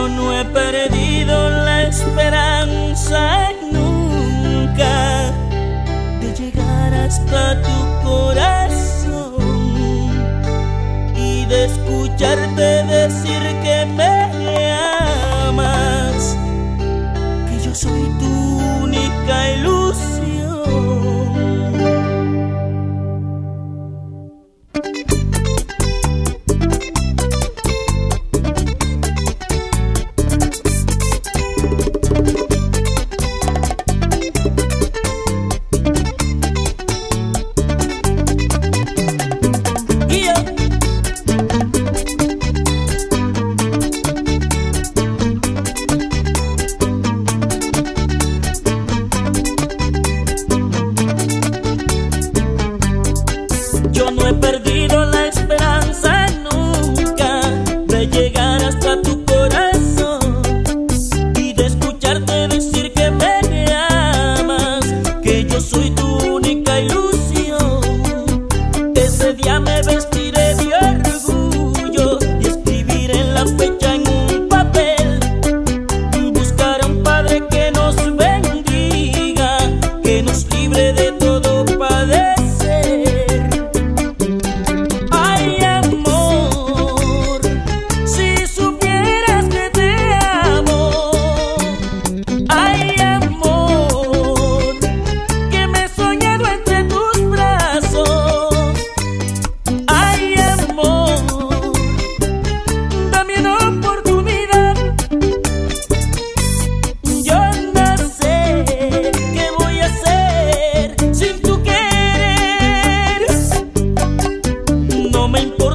no he perdido la esperanza nunca de llegar hasta tu corazón y de escucharte decir que me amas, que yo soy tu única ilusión. Yo no he perdido la esperanza nunca de llegar hasta tu corazón y de escucharte decir que me amas, que yo soy tu única ilusión. Ese día me vestiré de orgullo y escribiré en la fecha en un papel. Buscar a un padre que nos bendiga, que nos libre de todo padecer. No me importa